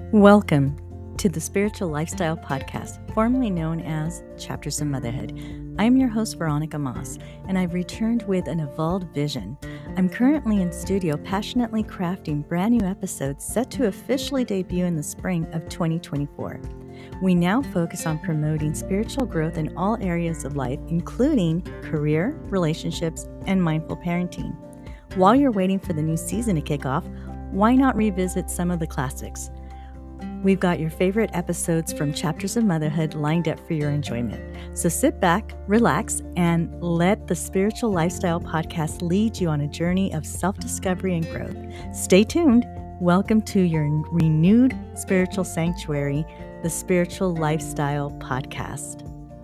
Welcome to the Spiritual Lifestyle Podcast, formerly known as Chapters of Motherhood. I'm your host, Veronica Moss, and I've returned with an evolved vision. I'm currently in studio passionately crafting brand new episodes set to officially debut in the spring of 2024. We now focus on promoting spiritual growth in all areas of life, including career, relationships, and mindful parenting. While you're waiting for the new season to kick off, why not revisit some of the classics? We've got your favorite episodes from Chapters of Motherhood lined up for your enjoyment. So sit back, relax, and let the Spiritual Lifestyle Podcast lead you on a journey of self-discovery and growth. Stay tuned. Welcome to your renewed spiritual sanctuary, the Spiritual Lifestyle Podcast.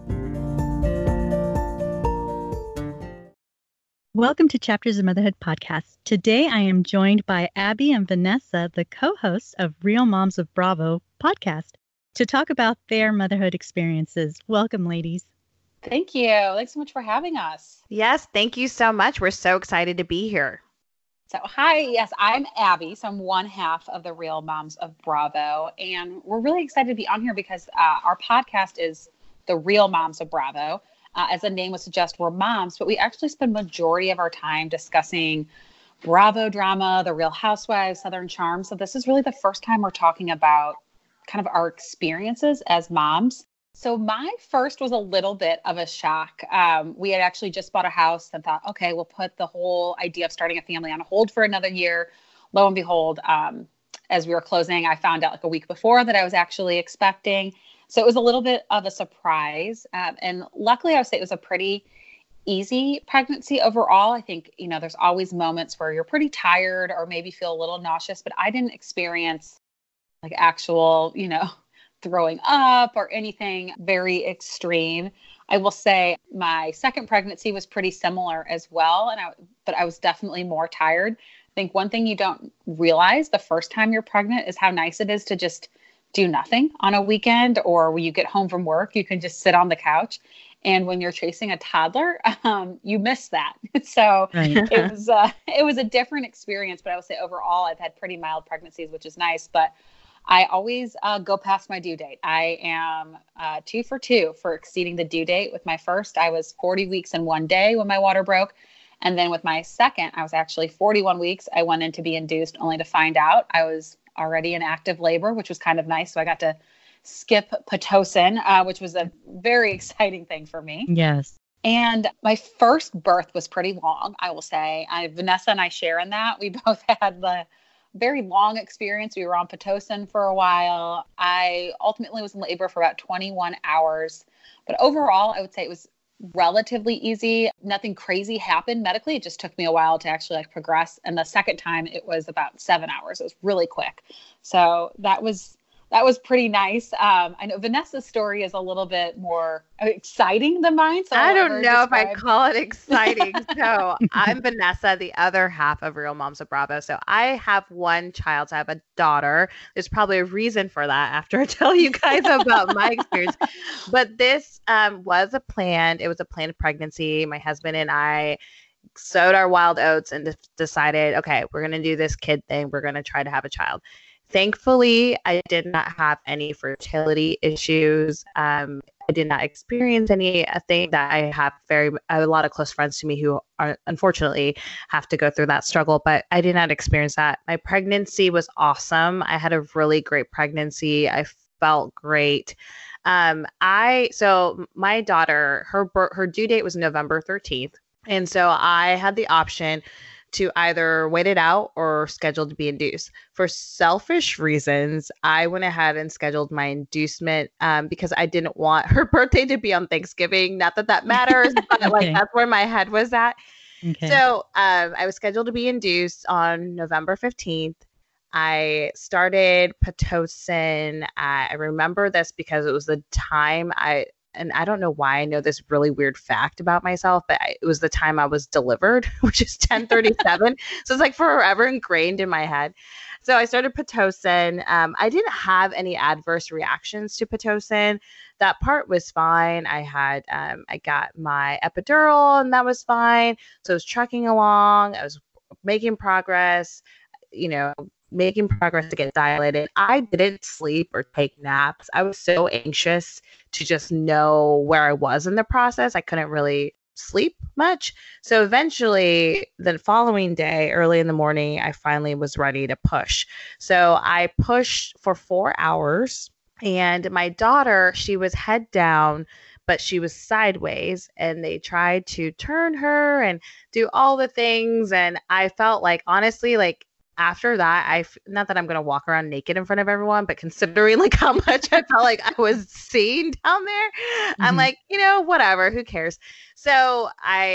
Welcome to Chapters of Motherhood Podcast. Today I am joined by Abby and Vanessa, the co-hosts of Real Moms of Bravo podcast, to talk about their motherhood experiences. Welcome, ladies. Thank you. Thanks so much for having us. Yes, thank you so much. We're so excited to be here. So, hi. Yes, I'm Abby. So I'm one half of the Real Moms of Bravo. And we're really excited to be on here because our podcast is the Real Moms of Bravo. As the name would suggest, we're moms, but we actually spend majority of our time discussing Bravo drama, the Real Housewives, Southern Charm. So this is really the first time we're talking about kind of our experiences as moms. So my first was a little bit of a shock. We had actually just bought a house and thought, okay, we'll put the whole idea of starting a family on hold for another year. Lo and behold, as we were closing, I found out like a week before that I was actually expecting. So it was a little bit of a surprise. And luckily, I would say it was a pretty easy pregnancy overall. I think, there's always moments where you're pretty tired or maybe feel a little nauseous, but I didn't experience like actual, throwing up or anything very extreme. I will say my second pregnancy was pretty similar as well. But I was definitely more tired. I think one thing you don't realize the first time you're pregnant is how nice it is to just do nothing on a weekend, or when you get home from work, you can just sit on the couch. And when you're chasing a toddler, you miss that. So it was a different experience, but I would say overall, I've had pretty mild pregnancies, which is nice, but I always go past my due date. I am 2 for 2 for exceeding the due date. With my first, I was 40 weeks and 1 day when my water broke. And then with my second, I was actually 41 weeks. I went in to be induced only to find out I was already in active labor, which was kind of nice. So I got to skip Pitocin, which was a very exciting thing for me. Yes. And my first birth was pretty long, I will say. Vanessa and I share in that. We both had the very long experience. We were on Pitocin for a while. I ultimately was in labor for about 21 hours. But overall, I would say it was relatively easy. Nothing crazy happened medically. It just took me a while to actually progress. And the second time it was about 7 hours. It was really quick. So that was pretty nice. I know Vanessa's story is a little bit more exciting than mine. So I don't know if I call it exciting. So I'm Vanessa, the other half of Real Moms of Bravo. So I have one child. So I have a daughter. There's probably a reason for that after I tell you guys about my experience. But this was a planned pregnancy. My husband and I sowed our wild oats and decided, okay, we're going to do this kid thing. We're going to try to have a child. Thankfully, I did not have any fertility issues. I did not experience anything that I have a lot of close friends to me who are unfortunately have to go through that struggle, but I did not experience that. My pregnancy was awesome. I had a really great pregnancy. I felt great. So my daughter, her due date was November 13th. And so I had the option to either wait it out or schedule to be induced. For selfish reasons, I went ahead and scheduled my inducement because I didn't want her birthday to be on Thanksgiving. Not that that matters, but Okay. that's where my head was at. Okay. So I was scheduled to be induced on November 15th. I started Pitocin. I remember this because it was the time and I don't know why I know this really weird fact about myself, but it was the time I was delivered, which is 10:37. So it's like forever ingrained in my head. So I started Pitocin. I didn't have any adverse reactions to Pitocin. That part was fine. I got my epidural and that was fine. So I was trucking along. I was making progress. making progress to get dilated. I didn't sleep or take naps. I was so anxious to just know where I was in the process. I couldn't really sleep much. So eventually, the following day, early in the morning, I finally was ready to push. So I pushed for 4 hours. And my daughter, she was head down, but she was sideways, and they tried to turn her and do all the things. And I felt like, honestly, like after that, not that I'm going to walk around naked in front of everyone, but considering like how much I felt like I was seen down there, I'm like, whatever, who cares? So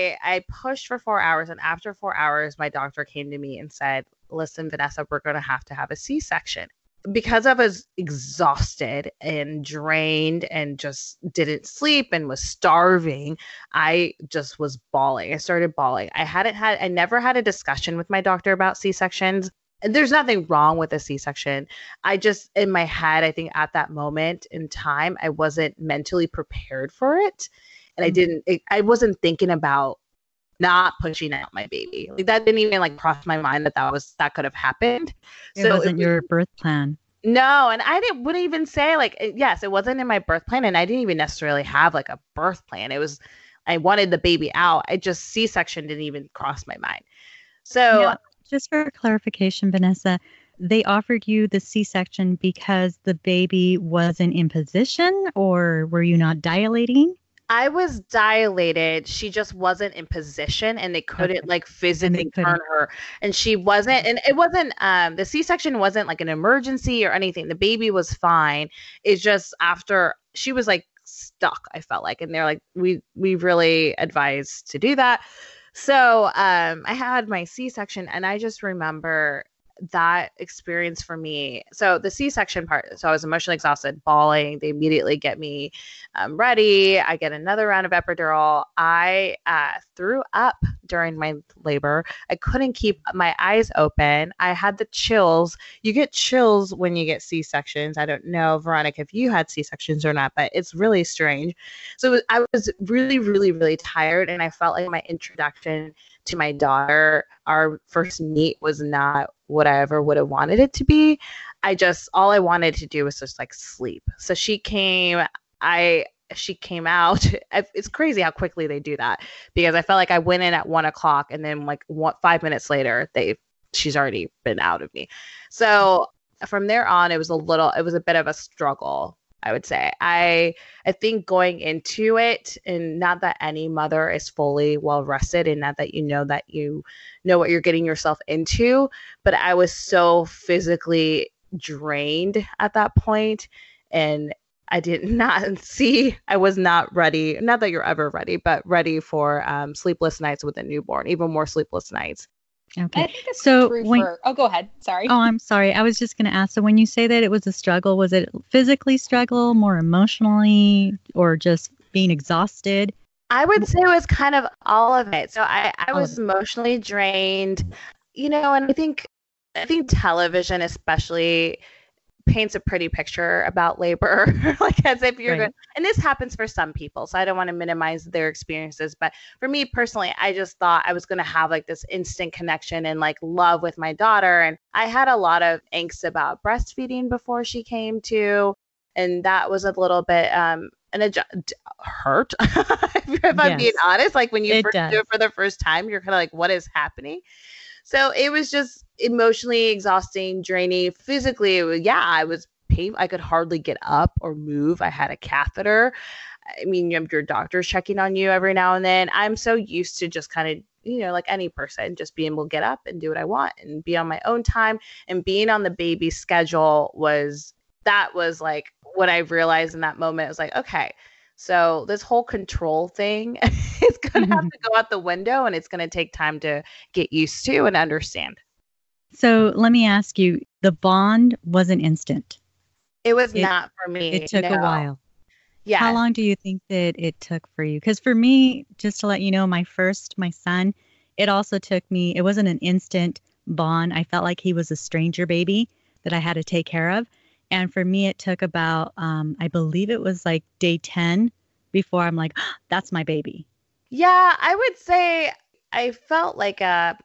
I pushed for 4 hours. And after 4 hours, my doctor came to me and said, listen, Vanessa, we're going to have a C-section. Because I was exhausted and drained and just didn't sleep and was starving, I just was bawling. I started bawling. I never had a discussion with my doctor about C-sections. There's nothing wrong with a C-section. I just, in my head, I think at that moment in time, I wasn't mentally prepared for it. And I wasn't thinking about not pushing out my baby. Like that didn't even like cross my mind that could have happened. It wasn't your birth plan. No, and wouldn't even say like, yes, it wasn't in my birth plan, and I didn't even necessarily have like a birth plan. It was, I wanted the baby out. C-section didn't even cross my mind. So now, just for clarification, Vanessa, they offered you the C-section because the baby wasn't in position, or were you not dilating? I was dilated. She just wasn't in position, and they couldn't like physically turn her. And she wasn't, and it wasn't, the C-section wasn't like an emergency or anything. The baby was fine. It's just after she was like stuck, I felt like, and they're like, we really advise to do that. So I had my C-section, and I just remember that experience for me. So the C-section part, so I was emotionally exhausted, bawling. They immediately get me ready. I get another round of epidural. I threw up during my labor. I couldn't keep my eyes open. I had the chills. You get chills when you get C-sections. I don't know, Veronica, if you had C-sections or not, but it's really strange. So I was really, really, really tired, and I felt like my introduction to my daughter, our first meet, was not what I ever would have wanted it to be. All I wanted to do was just like sleep. So she came out. It's crazy how quickly they do that, because I felt like I went in at 1:00, and then like 5 minutes later, she's already been out of me. So from there on, it was a bit of a struggle, I would say. I think going into it, and not that any mother is fully well rested, and not that you know what you're getting yourself into, but I was so physically drained at that point, and I was not ready. Not that you're ever ready, but ready for sleepless nights with a newborn, even more sleepless nights. Okay. I think it's true go ahead. Sorry. Oh, I'm sorry. I was just going to ask. So when you say that it was a struggle, was it physically struggle, more emotionally, or just being exhausted? I would say it was kind of all of it. So I was emotionally drained, and I think television especially paints a pretty picture about labor, like as if you're going, and this happens for some people, so I don't want to minimize their experiences, but for me personally, I just thought I was going to have like this instant connection and like love with my daughter. And I had a lot of angst about breastfeeding before she came to, and that was a little bit hurt if I'm being honest. Like when you first do it for the first time, you're kind of like, what is happening? So it was just emotionally exhausting, draining. Physically, I was painful. I could hardly get up or move. I had a catheter. I mean, your doctor's checking on you every now and then. I'm so used to just kind of, like any person, just being able to get up and do what I want and be on my own time. And being on the baby schedule was like what I realized in that moment. I was like, okay, so this whole control thing is going to have to go out the window, and it's going to take time to get used to and understand. So let me ask you, the bond wasn't instant. It was not for me. It took a while. Yeah. How long do you think that it took for you? Because for me, just to let you know, my son, it also took me, it wasn't an instant bond. I felt like he was a stranger baby that I had to take care of. And for me, it took about, I believe it was like day 10 before I'm like, oh, that's my baby. Yeah, I would say I felt like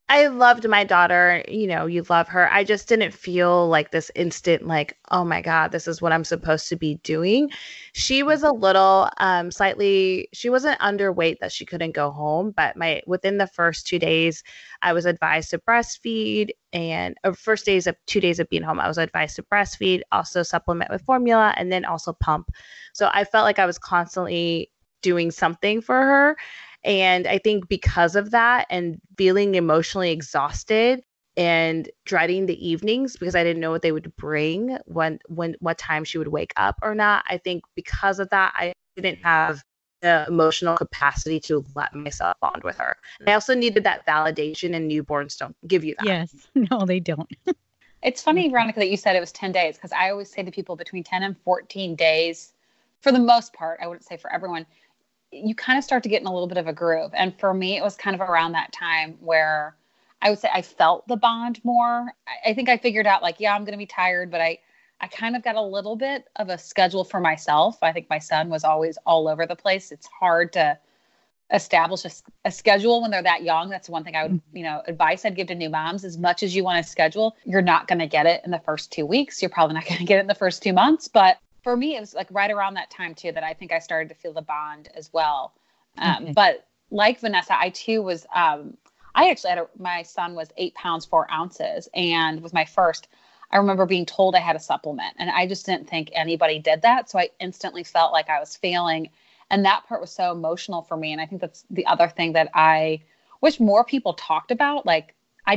I loved my daughter. You know, you love her. I just didn't feel like this instant, like, oh my God, this is what I'm supposed to be doing. She was a little slightly, she wasn't underweight that she couldn't go home, but within the first 2 days, I was advised to breastfeed. And first 2 days of being home, I was advised to breastfeed, also supplement with formula, and then also pump. So I felt like I was constantly doing something for her. And I think because of that and feeling emotionally exhausted and dreading the evenings because I didn't know what they would bring what time she would wake up or not, I think because of that, I didn't have the emotional capacity to let myself bond with her. I also needed that validation, and newborns don't give you that. Yes. No, they don't. It's funny, Veronica, that you said it was 10 days, because I always say to people between 10 and 14 days, for the most part, I wouldn't say for everyone, you kind of start to get in a little bit of a groove. And for me, it was kind of around that time where I would say I felt the bond more. I think I figured out, like, yeah, I'm going to be tired, but I kind of got a little bit of a schedule for myself. I think my son was always all over the place. It's hard to establish a schedule when they're that young. That's one thing I would, advice I'd give to new moms. As much as you want to schedule, you're not going to get it in the first 2 weeks. You're probably not going to get it in the first 2 months, but for me, it was like right around that time too, that I think I started to feel the bond as well. Okay. But like Vanessa, I too was, I actually my son was 8 pounds, 4 ounces, and was my first. I remember being told I had a supplement, and I just didn't think anybody did that. So I instantly felt like I was failing. And that part was so emotional for me. And I think that's the other thing that I wish more people talked about. Like,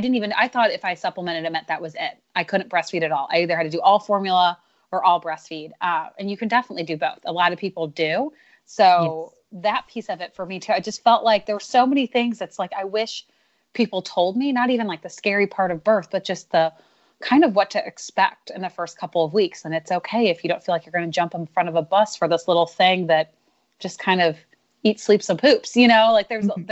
I thought if I supplemented, it meant that was it. I couldn't breastfeed at all. I either had to do all formula or all breastfeed. And you can definitely do both. A lot of people do. So that piece of it for me too, I just felt like there were so many things that's like, I wish people told me, not even like the scary part of birth, but just the kind of what to expect in the first couple of weeks. And it's okay if you don't feel like you're going to jump in front of a bus for this little thing that just kind of eats, sleeps, and poops, like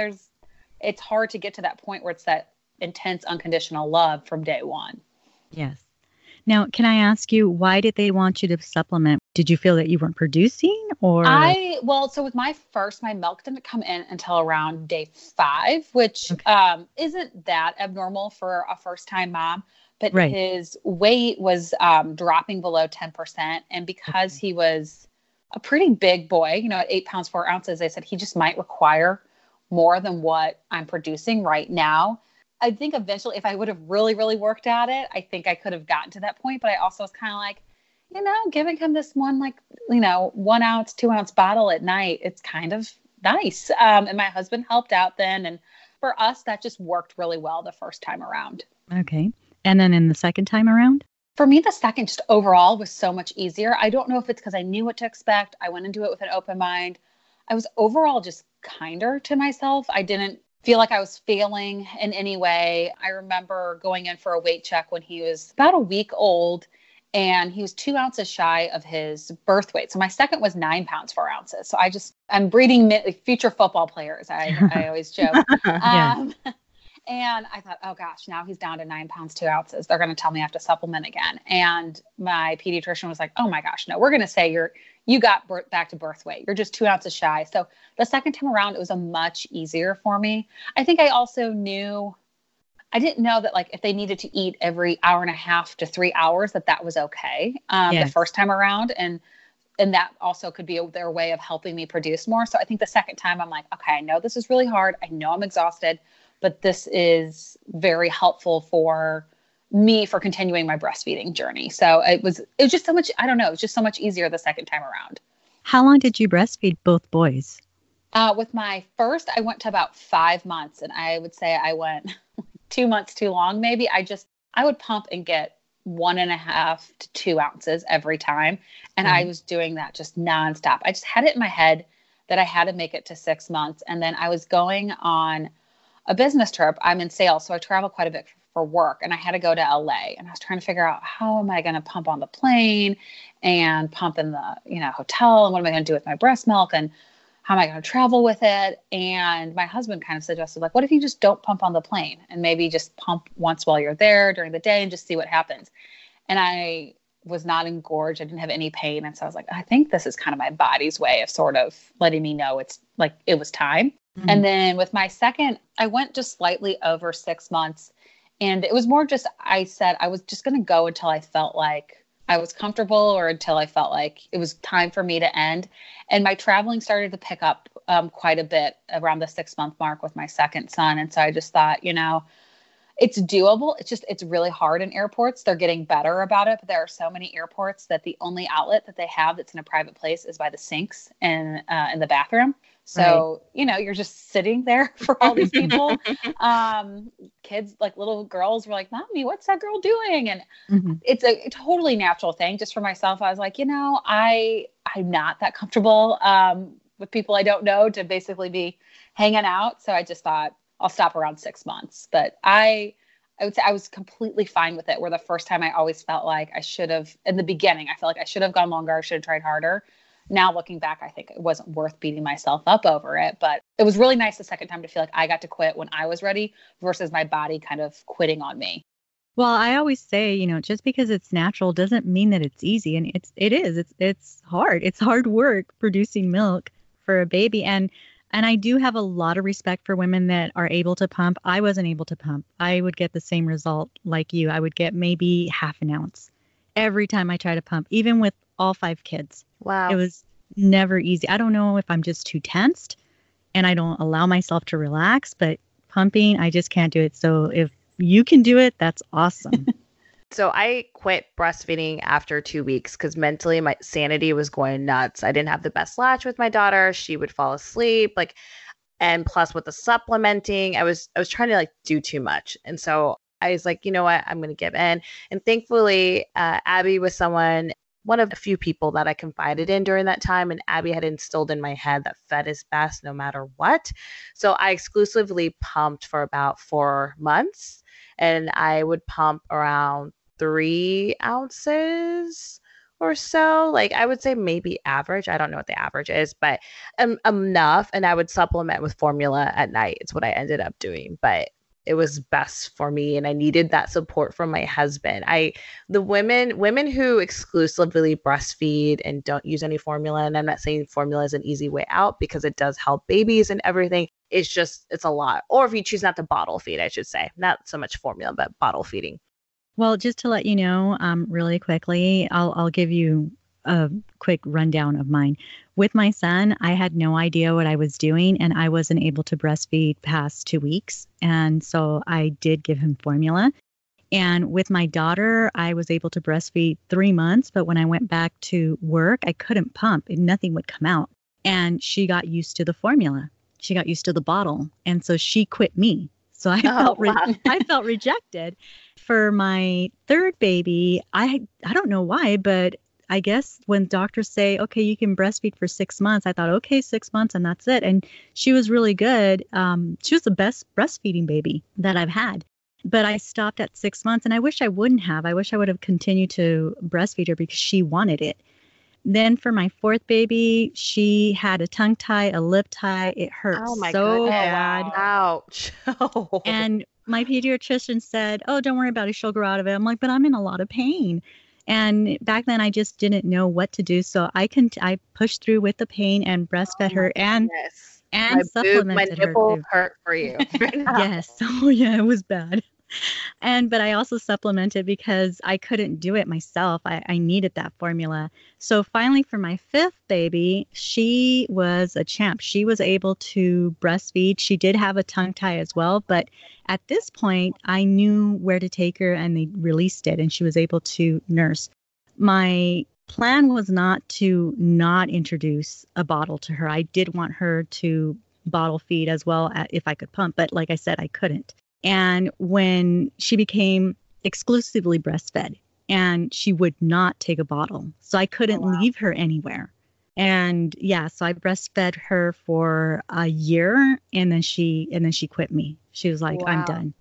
it's hard to get to that point where it's that intense, unconditional love from day one. Yes. Now, can I ask you, why did they want you to supplement? Did you feel that you weren't producing, or? So with my milk didn't come in until around day 5, which isn't that abnormal for a first-time mom, but his weight was dropping below 10%. And because he was a pretty big boy, at 8 pounds, 4 ounces, they said he just might require more than what I'm producing right now. I think eventually, if I would have really, really worked at it, I think I could have gotten to that point. But I also was kind of like, giving him this one, 1 ounce, 2 ounce bottle at night, it's kind of nice. And my husband helped out then. And for us, that just worked really well the first time around. Okay. And then in the second time around? For me, the second just overall was so much easier. I don't know if it's because I knew what to expect. I went into it with an open mind. I was overall just kinder to myself. I didn't feel like I was failing in any way. I remember going in for a weight check when he was about a week old, and he was 2 ounces shy of his birth weight. So my second was 9 pounds, 4 ounces. So I'm breeding future football players. I always joke. And I thought, oh gosh, now he's down to 9 pounds, 2 ounces. They're going to tell me I have to supplement again. And my pediatrician was like, oh my gosh, no, we're going to say you got back to birth weight. You're just 2 ounces shy. So the second time around, it was a much easier for me. I think I also I didn't know that if they needed to eat every hour and a half to 3 hours, that was okay. The first time around. And that also could be their way of helping me produce more. So I think the second time I'm like, okay, I know this is really hard. I know I'm exhausted, but this is very helpful for me for continuing my breastfeeding journey. So it was just so much, I don't know, it was just so much easier the second time around. How long did you breastfeed both boys? With my first, I went to about 5 months, and I would say I went 2 months too long. Maybe I would pump and get 1.5 to 2 ounces every time. And I was doing that just nonstop. I just had it in my head that I had to make it to 6 months. And then I was going on a business trip. I'm in sales, so I travel quite a bit for work, and I had to go to LA, and I was trying to figure out, how am I going to pump on the plane and pump in the, hotel, and what am I going to do with my breast milk, and how am I going to travel with it? And my husband kind of suggested, what if you just don't pump on the plane and maybe just pump once while you're there during the day and just see what happens? And I was not engorged. I didn't have any pain. And so I was like, I think this is kind of my body's way of sort of letting me know it's it was time. And then with my second, I went just slightly over 6 months. And it was more just, I said I was just going to go until I felt like I was comfortable or until I felt like it was time for me to end. And my traveling started to pick up quite a bit around the 6 month mark with my second son. And so I just thought, it's doable. It's really hard in airports. They're getting better about it, but there are so many airports that the only outlet that they have that's in a private place is by the sinks and in the bathroom. So, you're just sitting there for all these people. Kids, like little girls were like, Mommy, what's that girl doing? And it's a totally natural thing. Just for myself, I was like, I'm not that comfortable with people I don't know to basically be hanging out. So I just thought I'll stop around 6 months. But I would say I was completely fine with it. Where the first time I always felt like I should have, in the beginning, I felt like I should have gone longer. I should have tried harder. Now looking back, I think it wasn't worth beating myself up over it, but it was really nice the second time to feel like I got to quit when I was ready versus my body kind of quitting on me. Well, I always say, just because it's natural doesn't mean that it's easy. And it's hard. It's hard work producing milk for a baby. And I do have a lot of respect for women that are able to pump. I wasn't able to pump. I would get the same result like you. I would get maybe half an ounce every time I try to pump, even with all 5 kids. Wow. It was never easy. I don't know if I'm just too tensed and I don't allow myself to relax, but pumping, I just can't do it. So if you can do it, that's awesome. So I quit breastfeeding after 2 weeks because mentally my sanity was going nuts. I didn't have the best latch with my daughter. She would fall asleep, and plus with the supplementing, I was trying to do too much. And so I was like, you know what, I'm going to give in. And thankfully, Abby was one of the few people that I confided in during that time. And Abby had instilled in my head that fed is best no matter what. So I exclusively pumped for about 4 months, and I would pump around 3 ounces or so. I would say maybe average. I don't know what the average is, but enough. And I would supplement with formula at night. It's what I ended up doing. But it was best for me, and I needed that support from my husband. The women who exclusively breastfeed and don't use any formula, and I'm not saying formula is an easy way out because it does help babies and everything. It's a lot. Or if you choose not to bottle feed, I should say, not so much formula, but bottle feeding. Well, just to let you know, really quickly, I'll give you a quick rundown of mine. With my son, I had no idea what I was doing, and I wasn't able to breastfeed past 2 weeks. And so I did give him formula. And with my daughter, I was able to breastfeed 3 months. But when I went back to work, I couldn't pump and nothing would come out. And she got used to the formula. She got used to the bottle. And so she quit me. So I felt rejected. For my third baby, I don't know why, but I guess when doctors say, okay, you can breastfeed for 6 months, I thought, okay, 6 months and that's it. And she was really good. She was the best breastfeeding baby that I've had. But I stopped at 6 months, and I wish I wouldn't have. I wish I would have continued to breastfeed her because she wanted it. Then for my fourth baby, she had a tongue tie, a lip tie. It hurt so bad. Ouch. And my pediatrician said, oh, don't worry about it. She'll grow out of it. I'm like, but I'm in a lot of pain. And back then I just didn't know what to do. So I pushed through with the pain and breastfed her and supplemented her. My nipple hurt for you. Yes. Oh yeah, it was bad. But I also supplemented because I couldn't do it myself. I needed that formula. So finally for my fifth baby, she was a champ. She was able to breastfeed. She did have a tongue tie as well. But at this point, I knew where to take her and they released it and she was able to nurse. My plan was not to not introduce a bottle to her. I did want her to bottle feed as well if I could pump. But like I said, I couldn't. And when she became exclusively breastfed and she would not take a bottle, so I couldn't leave her anywhere. And so I breastfed her for a year and then she quit me. She was like, I'm done.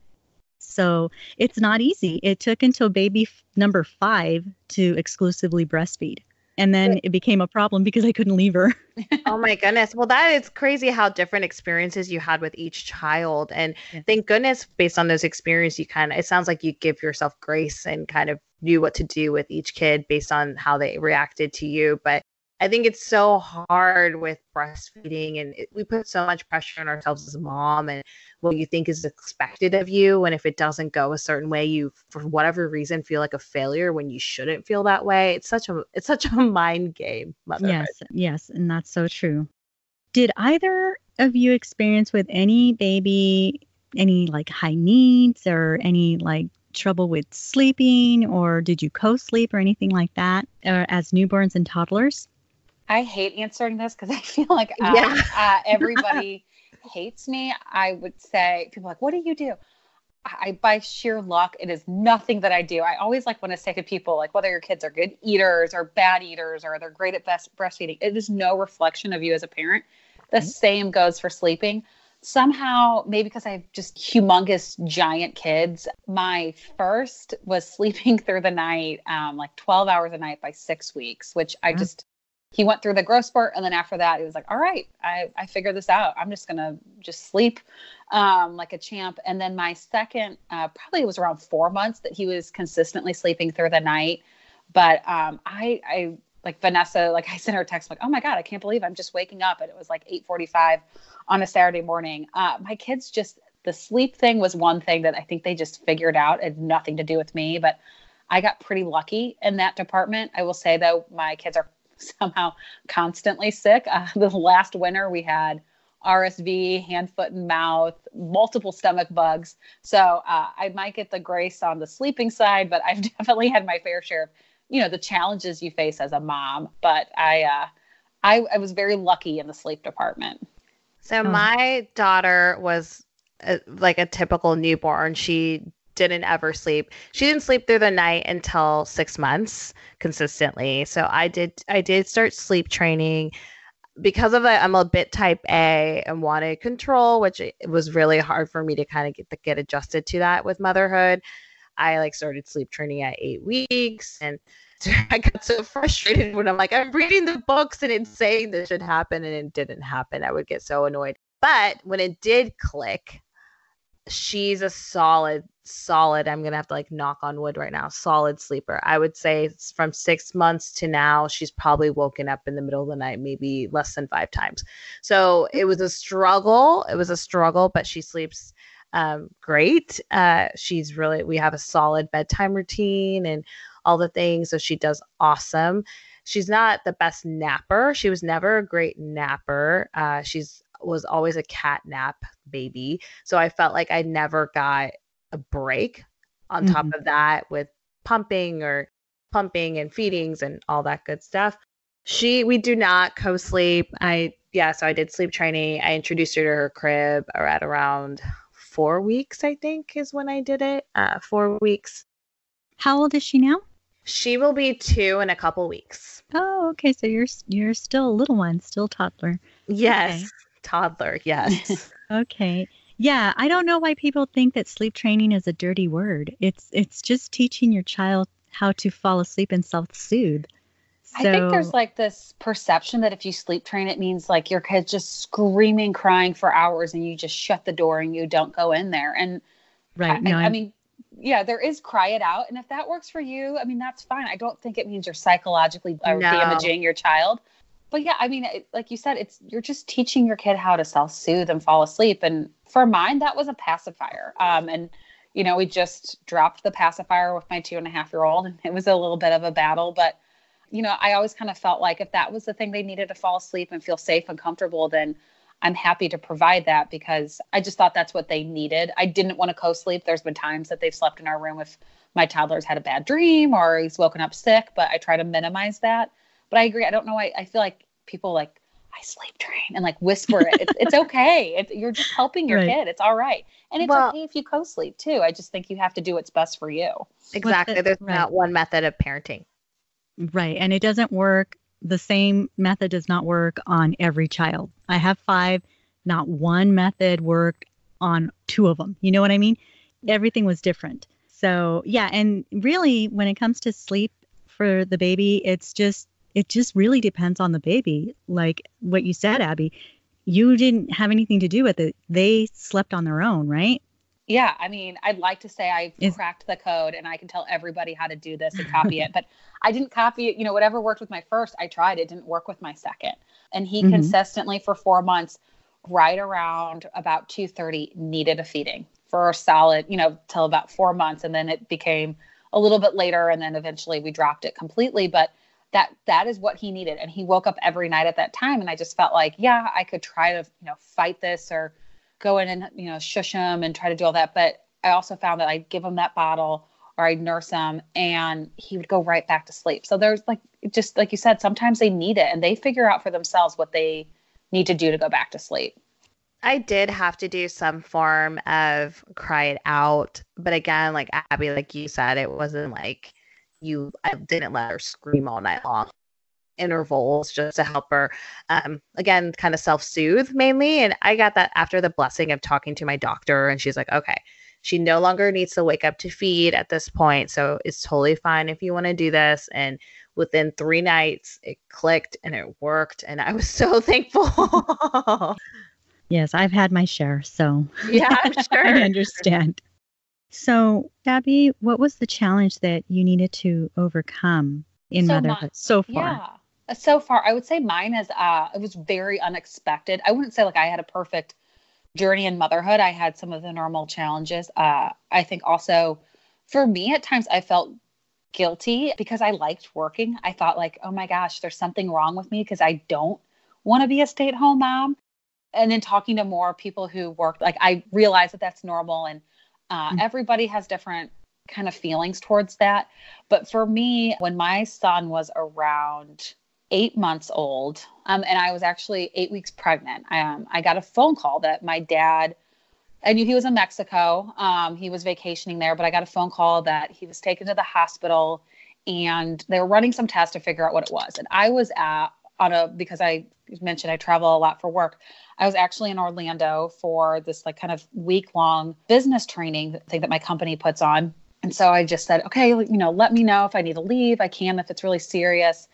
So it's not easy. It took until baby number 5 to exclusively breastfeed. And then it became a problem because I couldn't leave her. Oh my goodness. Well, that is crazy how different experiences you had with each child. And thank goodness, based on those experiences, it sounds like you give yourself grace and kind of knew what to do with each kid based on how they reacted to you. But I think it's so hard with breastfeeding, and we put so much pressure on ourselves as a mom and what you think is expected of you. And if it doesn't go a certain way, you, for whatever reason, feel like a failure when you shouldn't feel that way. It's such a mind game, motherhood. Yes, and that's so true. Did either of you experience with any baby any like high needs or any like trouble with sleeping, or did you co-sleep or anything like that as newborns and toddlers? I hate answering this because I feel like everybody hates me. I would say, people are like, what do you do? By sheer luck, it is nothing that I do. I always like want to say to people, like, whether your kids are good eaters or bad eaters or they're great at breastfeeding, it is no reflection of you as a parent. The same goes for sleeping. Somehow, maybe because I have just humongous giant kids, my first was sleeping through the night, like 12 hours a night by 6 weeks, which he went through the growth spurt. And then after that, he was like, all right, I figured this out. I'm just going to just sleep like a champ. And then my second, probably it was around 4 months that he was consistently sleeping through the night. But I like Vanessa, like I sent her a text, like, oh my God, I can't believe I'm just waking up. And it was like 8:45 on a Saturday morning. My kids the sleep thing was one thing that I think they just figured out. It had nothing to do with me, but I got pretty lucky in that department. I will say though, my kids are somehow constantly sick. The last winter we had RSV, hand, foot, and mouth, multiple stomach bugs. So I might get the grace on the sleeping side, but I've definitely had my fair share of, the challenges you face as a mom. But I was very lucky in the sleep department. So my daughter was like a typical newborn. She didn't ever sleep. She didn't sleep through the night until 6 months consistently. So I did start sleep training. Because of that, I'm a bit type A and wanted control, which it was really hard for me to kind of get adjusted to that with motherhood. I started sleep training at 8 weeks, and I got so frustrated when I'm reading the books and it's saying this should happen and it didn't happen. I would get so annoyed. But when it did click, she's a solid, I'm going to have to knock on wood right now, solid sleeper. I would say from 6 months to now, she's probably woken up in the middle of the night, maybe less than 5 times. So it was a struggle. But she sleeps great. We have a solid bedtime routine and all the things. So she does awesome. She's not the best napper. She was never a great napper. Was always a cat nap baby. So I felt like I never got a break on top of that with pumping and feedings and all that good stuff. We do not co-sleep. So I did sleep training. I introduced her to her crib at around 4 weeks, I think is when I did it. 4 weeks. How old is she now? She will be 2 in a couple weeks. Oh, okay. So you're still a little one, still toddler. Yes. Okay. Toddler, yes. Okay. Yeah, I don't know why people think that sleep training is a dirty word. It's just teaching your child how to fall asleep and self-soothe. I think there's this perception that if you sleep train, it means your kid's just screaming, crying for hours and you just shut the door and you don't go in there. And right. I mean, yeah, there is cry it out. And if that works for you, I mean, that's fine. I don't think it means you're psychologically damaging your child. But yeah, I mean, like you said, you're just teaching your kid how to self-soothe and fall asleep. And for mine, that was a pacifier. And, we just dropped the pacifier with my 2.5-year-old, and it was a little bit of a battle. But, I always kind of felt like if that was the thing they needed to fall asleep and feel safe and comfortable, then I'm happy to provide that because I just thought that's what they needed. I didn't want to co-sleep. There's been times that they've slept in our room if my toddler's had a bad dream or he's woken up sick, but I try to minimize that. But I agree. I don't know. I feel like people I sleep train and whisper it. It's okay. You're just helping your kid. It's all right. And it's okay if you co-sleep too. I just think you have to do what's best for you. Exactly. There's not one method of parenting. Right. And it doesn't work. The same method does not work on every child. I have 5. Not one method worked on 2 of them. You know what I mean? Everything was different. So yeah. And really when it comes to sleep for the baby, it just really depends on the baby. Like what you said, Abby, you didn't have anything to do with it. They slept on their own, right? Yeah, I mean, I'd like to say I've Is cracked the code and I can tell everybody how to do this and copy it, but I didn't copy it. Whatever worked with my first, I tried. It didn't work with my second. And he Mhm. consistently for 4 months, right around about 2:30, needed a feeding for a solid, till about 4 months. And then it became a little bit later. And then eventually we dropped it completely. But that is what he needed. And he woke up every night at that time. And I just felt like, yeah, I could try to, fight this or go in and, shush him and try to do all that. But I also found that I'd give him that bottle or I'd nurse him and he would go right back to sleep. So there's just like you said, sometimes they need it and they figure out for themselves what they need to do to go back to sleep. I did have to do some form of cry it out. But again, like Abby, like you said, it wasn't like I didn't let her scream all night long. Intervals just to help her, again, kind of self-soothe mainly. And I got that after the blessing of talking to my doctor. And she's like, okay, she no longer needs to wake up to feed at this point. So it's totally fine if you want to do this. And within 3 nights, it clicked and it worked. And I was so thankful. yes, I've had my share, so Yeah, I'm I sure. understand. So, Abby, what was the challenge that you needed to overcome in So motherhood so far? yeah. So far, I would say mine is, it was very unexpected. I wouldn't say like I had a perfect journey in motherhood. I had some of the normal challenges. I think also for me at times I felt guilty because I liked working. I thought like, oh my gosh, there's something wrong with me because I don't want to be a stay-at-home mom. And then talking to more people who work, like I realized that that's normal and Mm. everybody has different kind of feelings towards that. But for me, when my son was around 8 months old, and I was actually 8 weeks pregnant, I got a phone call that my dad, I knew he was in Mexico. He was vacationing there, but I got a phone call that he was taken to the hospital and they were running some tests to figure out what it was. And I was because I mentioned I travel a lot for work. I was actually in Orlando for this like kind of week long business training thing that my company puts on. And so I just said, okay, let me know if I need to leave. I can, if it's really serious.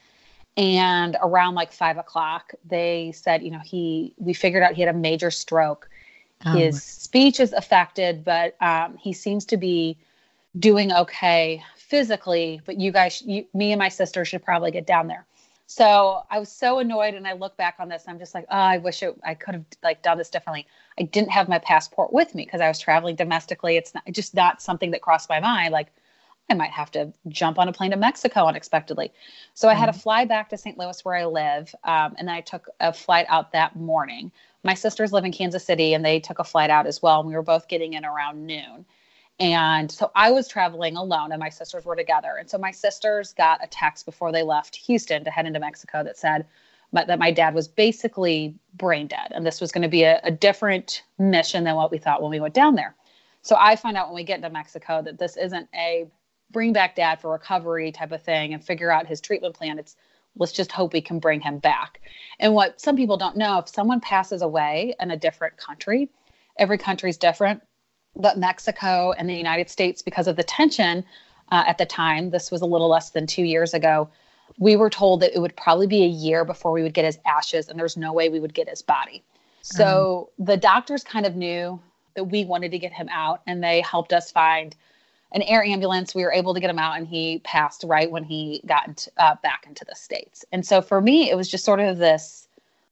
And around like 5 o'clock, they said, we figured out he had a major stroke. Oh, His speech is affected, but he seems to be doing okay physically. But you guys, me and my sister should probably get down there. So I was so annoyed, and I look back on this, and I'm just like, oh, I wish I could have like done this differently. I didn't have my passport with me because I was traveling domestically. It's just not something that crossed my mind. Like I might have to jump on a plane to Mexico unexpectedly. So I had to right. fly back to St. Louis where I live. And then I took a flight out that morning. My sisters live in Kansas City and they took a flight out as well. And we were both getting in around noon. And so I was traveling alone and my sisters were together. And so my sisters got a text before they left Houston to head into Mexico that said that my dad was basically brain dead. And this was going to be a different mission than what we thought when we went down there. So I find out when we get into Mexico that this isn't a bring back dad for recovery type of thing and figure out his treatment plan. It's let's just hope we can bring him back. And what some people don't know, if someone passes away in a different country, every country is different. But Mexico and the United States, because of the tension at the time, this was a little less than 2 years ago, we were told that it would probably be a year before we would get his ashes and there's no way we would get his body. Um, So the doctors kind of knew that we wanted to get him out and they helped us find an air ambulance. We were able to get him out and he passed right when he got back into the States. And so for me, it was just sort of this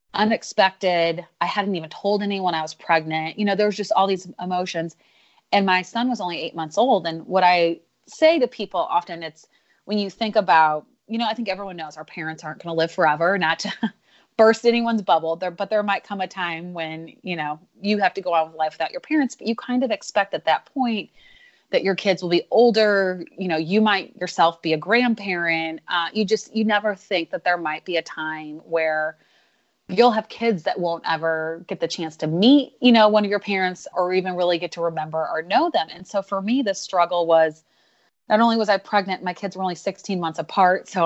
unexpected. I hadn't even told anyone I was pregnant. There was just all these emotions. And my son was only 8 months old. And what I say to people often, it's when you think about, I think everyone knows our parents aren't going to live forever, not to burst anyone's bubble there, but there might come a time when, you have to go on with life without your parents, but you kind of expect at that point that your kids will be older. You might yourself be a grandparent. You never think that there might be a time where you'll have kids that won't ever get the chance to meet, one of your parents or even really get to remember or know them. And so for me, the struggle was not only was I pregnant, my kids were only 16 months apart. So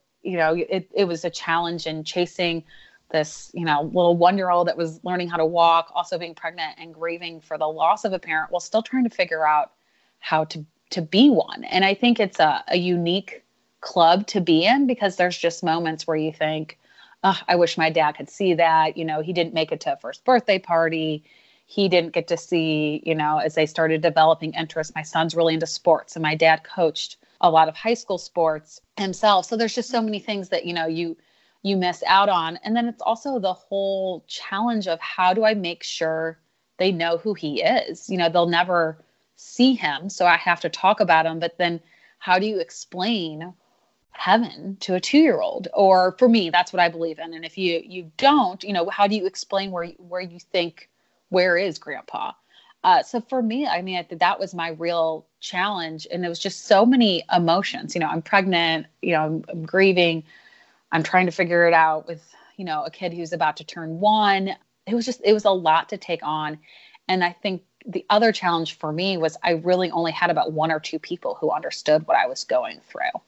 it was a challenge in chasing this, little 1-year-old that was learning how to walk, also being pregnant and grieving for the loss of a parent while still trying to figure out how to be one. And I think it's a unique club to be in because there's just moments where you think, oh, I wish my dad could see that. He didn't make it to a first birthday party. he didn't get to see, as they started developing interest. My son's really into sports, and my dad coached a lot of high school sports himself. So there's just so many things that, you miss out on. And then it's also the whole challenge of how do I make sure they know who he is? They'll never see him, so I have to talk about him. But then how do you explain heaven to a 2-year-old? Or for me, that's what I believe in. And if you don't, how do you explain where you think, where is grandpa? So for me, I mean, that was my real challenge. And it was just so many emotions. I'm pregnant, I'm grieving. I'm trying to figure it out with, a kid who's about to turn 1. It was a lot to take on. And I think the other challenge for me was I really only had about 1 or 2 people who understood what I was going through.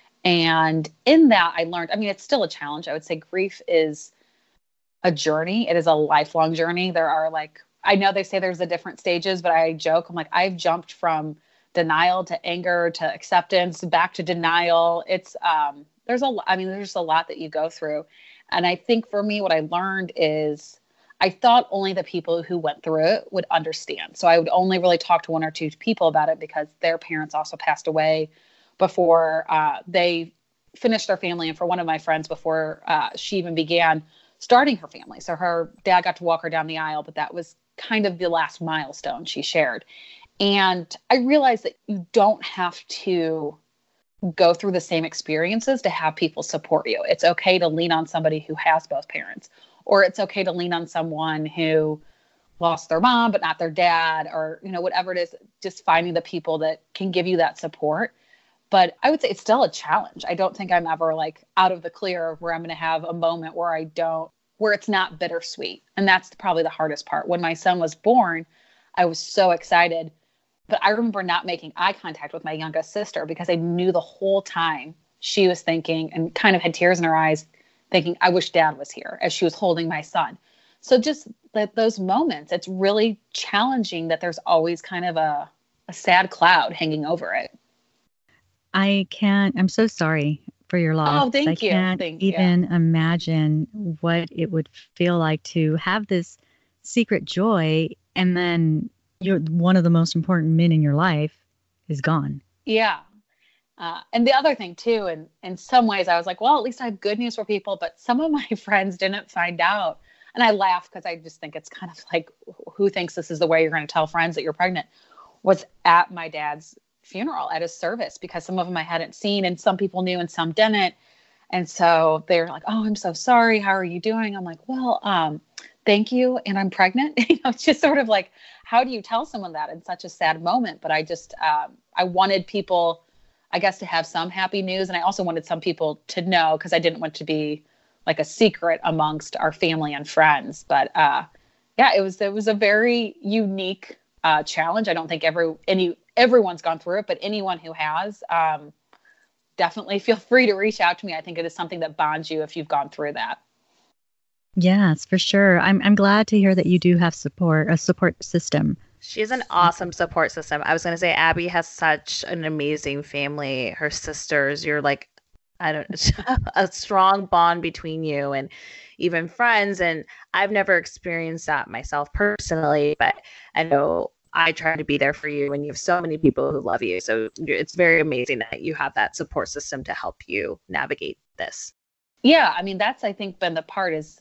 And in that, I learned, I mean, it's still a challenge. I would say grief is a journey. It is a lifelong journey. There are I know they say there's the different stages, but I joke, I'm like, I've jumped from denial to anger to acceptance, back to denial. It's, there's just a lot that you go through. And I think for me, what I learned is I thought only the people who went through it would understand. So I would only really talk to 1 or 2 people about it because their parents also passed away before they finished their family. And for one of my friends, before she even began starting her family. So her dad got to walk her down the aisle, but that was kind of the last milestone she shared. And I realized that you don't have to go through the same experiences to have people support you. It's okay to lean on somebody who has both parents, or it's okay to lean on someone who lost their mom, but not their dad, or, whatever it is, just finding the people that can give you that support. But I would say it's still a challenge. I don't think I'm ever out of the clear where I'm going to have a moment where where it's not bittersweet. And that's probably the hardest part. When my son was born, I was so excited, but I remember not making eye contact with my youngest sister because I knew the whole time she was thinking and kind of had tears in her eyes thinking, I wish dad was here, as she was holding my son. So just those moments, it's really challenging that there's always kind of a sad cloud hanging over it. I'm so sorry for your loss. Oh, thank you. I can't even imagine what it would feel like to have this secret joy, and then one of the most important men in your life is gone. Yeah. And the other thing too, and in some ways I was like, well, at least I have good news for people, but some of my friends didn't find out. And I laugh because I just think it's kind of like, who thinks this is the way you're going to tell friends that you're pregnant? Was at my dad's funeral, at his service, because some of them I hadn't seen and some people knew and some didn't. And so they're like, oh, I'm so sorry. How are you doing? I'm like, well, thank you. And I'm pregnant. It's just sort of like, how do you tell someone that in such a sad moment? But I just, I wanted people, I guess, to have some happy news. And I also wanted some people to know, because I didn't want to be like a secret amongst our family and friends. But yeah, it was a very unique challenge. I don't think everyone's gone through it, but anyone who has, definitely feel free to reach out to me. I think it is something that bonds you if you've gone through that. Yes, for sure. I'm glad to hear that you do have a support system. She has an awesome support system. I was going to say, Abby has such an amazing family. Her sisters, you're like, a strong bond between you and even friends. And I've never experienced that myself personally, but I know I try to be there for you, and you have so many people who love you. So it's very amazing that you have that support system to help you navigate this. Yeah. I mean, that's, I think, been the part is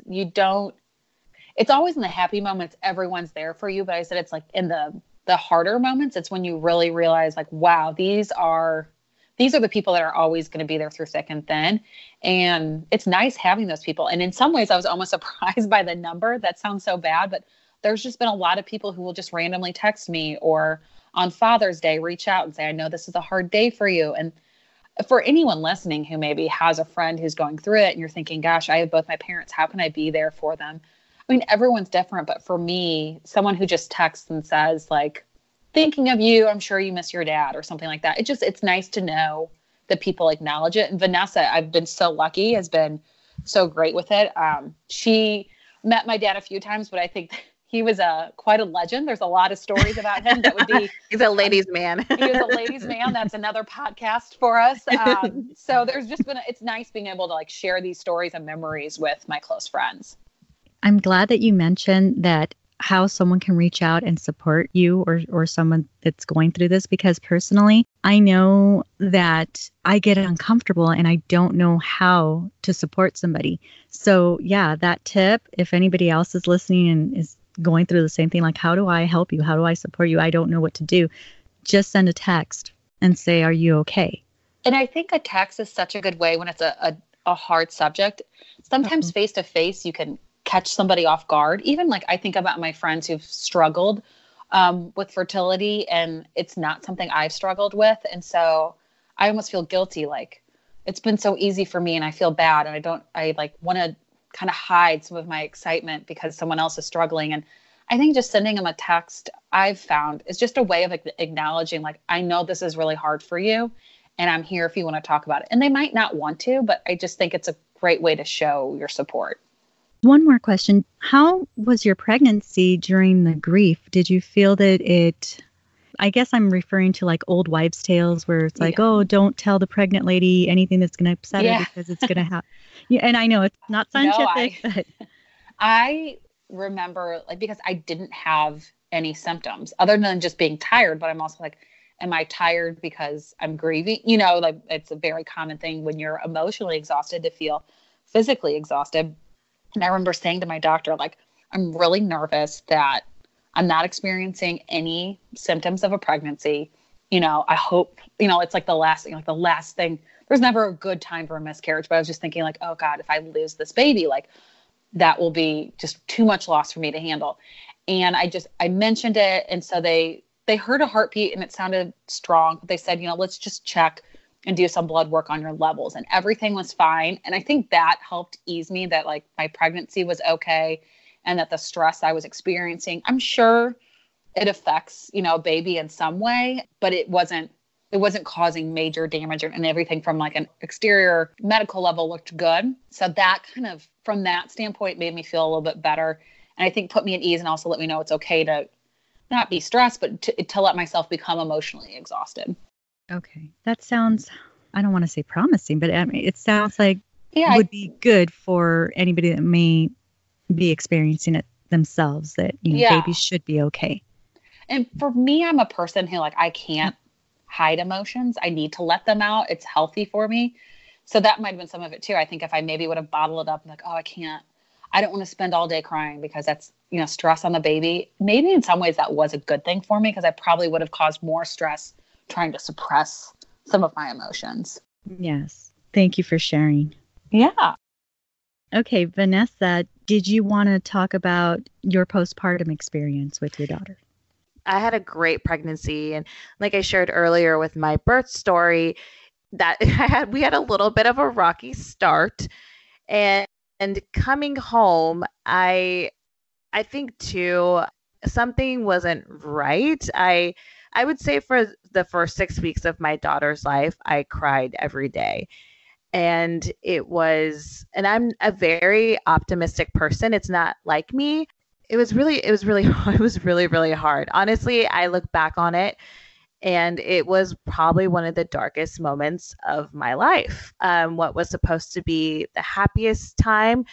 it's always in the happy moments, everyone's there for you. But I said, it's like in the harder moments, it's when you really realize like, wow, these are the people that are always going to be there through thick and thin. And it's nice having those people. And in some ways I was almost surprised by the number. That sounds so bad, but there's just been a lot of people who will just randomly text me or on Father's Day, reach out and say, I know this is a hard day for you. And for anyone listening who maybe has a friend who's going through it and you're thinking, gosh, I have both my parents, how can I be there for them? I mean, everyone's different, but for me, someone who just texts and says like, thinking of you, I'm sure you miss your dad or something like that. It's nice to know that people acknowledge it. And Vanessa, I've been so lucky, has been so great with it. She met my dad a few times, but I think he was quite a legend. There's a lot of stories about him that would be. He's a ladies' man. He was a ladies' man. That's another podcast for us. So there's just been, it's nice being able to like share these stories and memories with my close friends. I'm glad that you mentioned that how someone can reach out and support you or someone that's going through this? Because personally, I know that I get uncomfortable and I don't know how to support somebody. So yeah, that tip, if anybody else is listening and is going through the same thing, like, how do I help you? How do I support you? I don't know what to do. Just send a text and say, are you okay? And I think a text is such a good way when it's a hard subject. Sometimes face to face, you can catch somebody off guard. Even like I think about my friends who've struggled with fertility, and it's not something I've struggled with. And so I almost feel guilty. Like, it's been so easy for me and I feel bad. And I like want to kind of hide some of my excitement because someone else is struggling. And I think just sending them a text, I've found, is just a way of acknowledging, like, I know this is really hard for you and I'm here if you want to talk about it. And they might not want to, but I just think it's a great way to show your support. One more question. How was your pregnancy during the grief? Did you feel that I guess I'm referring to like old wives' tales where it's like, oh, don't tell the pregnant lady anything that's going to upset her because it's going to happen. Yeah, and I know it's not scientific. But I remember, like, because I didn't have any symptoms other than just being tired, but I'm also like, am I tired because I'm grieving? You know, like, it's a very common thing when you're emotionally exhausted to feel physically exhausted. And I remember saying to my doctor, like, I'm really nervous that I'm not experiencing any symptoms of a pregnancy. You know, I hope, you know, it's like the last thing. There's never a good time for a miscarriage, but I was just thinking, like, oh God, if I lose this baby, like, that will be just too much loss for me to handle. And I mentioned it. And so they heard a heartbeat and it sounded strong. They said, you know, let's just check and do some blood work on your levels, and everything was fine. And I think that helped ease me that, like, my pregnancy was okay and that the stress I was experiencing, I'm sure it affects, you know, a baby in some way, but it wasn't causing major damage, and everything from like an exterior medical level looked good. So that kind of, from that standpoint, made me feel a little bit better. And I think put me at ease and also let me know it's okay to not be stressed, but to let myself become emotionally exhausted. Okay. That sounds, I don't want to say promising, but I mean, it sounds like it would be good for anybody that may be experiencing it themselves, that, you know, babies should be okay. And for me, I'm a person who, like, I can't hide emotions. I need to let them out. It's healthy for me. So that might've been some of it too. I think if I maybe would have bottled it up and like, oh, I don't want to spend all day crying because that's, you know, stress on the baby. Maybe in some ways that was a good thing for me because I probably would have caused more stress trying to suppress some of my emotions. Yes. Thank you for sharing. Yeah. Okay, Vanessa, did you want to talk about your postpartum experience with your daughter? I had a great pregnancy. And like I shared earlier with my birth story, that we had a little bit of a rocky start. And coming home, I think too, something wasn't right. I would say for the first 6 weeks of my daughter's life, I cried every day. And and I'm a very optimistic person. It's not like me. It was really hard. Honestly, I look back on it and it was probably one of the darkest moments of my life. What was supposed to be the happiest time,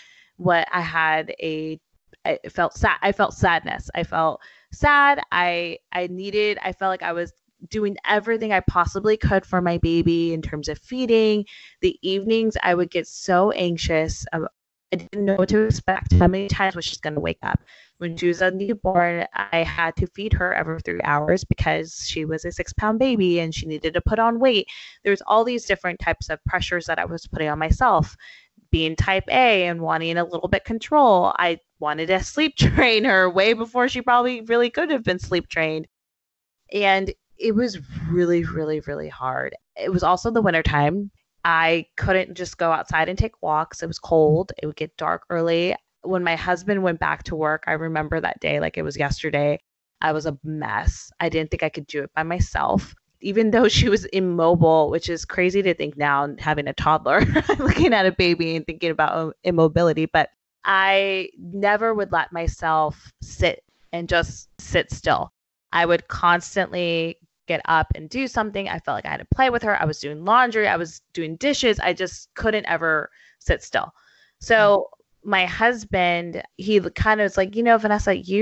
I felt sad. I felt sadness. I felt sad. I felt like I was doing everything I possibly could for my baby in terms of feeding. The evenings I would get so anxious. I didn't know what to expect. How many times was she going to wake up? When she was a newborn, I had to feed her every 3 hours because she was a 6-pound baby and she needed to put on weight. There's all these different types of pressures that I was putting on myself. Being type A and wanting a little bit control, I wanted to sleep train her way before she probably really could have been sleep trained. And it was really, really, really hard. It was also the wintertime. I couldn't just go outside and take walks. It was cold. It would get dark early. When my husband went back to work, I remember that day like it was yesterday. I was a mess. I didn't think I could do it by myself. Even though she was immobile, which is crazy to think now, having a toddler, looking at a baby and thinking about immobility. But I never would let myself sit still. I would constantly get up and do something. I felt like I had to play with her. I was doing laundry. I was doing dishes. I just couldn't ever sit still. So my husband, he kind of was like, you know, Vanessa, you